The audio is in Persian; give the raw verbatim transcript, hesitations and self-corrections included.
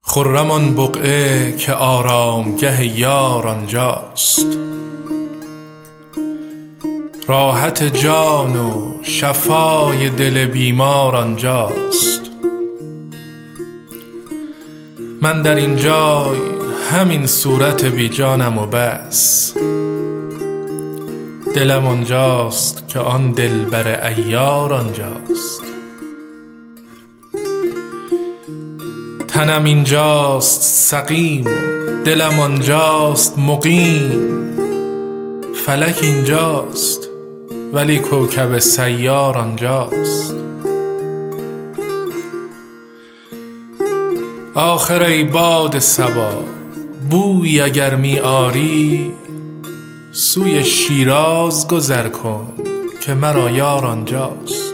خرم آن بقعه که آرامگه یار آنجاست، راحت جان و شفای دل بیمار آنجاست. من در این جای همین صورت بی جانم و بس، دلم آنجاست که آن دلبر عیار آنجاست. تنم اینجاست سقیم، دلم آنجاست مقیم. فلک اینجاست ولی کوکب سیار آنجاست. آخر ای باد صبا بویی اگر می آری، سوی شیراز گذر کن که مرا یار آنجاست.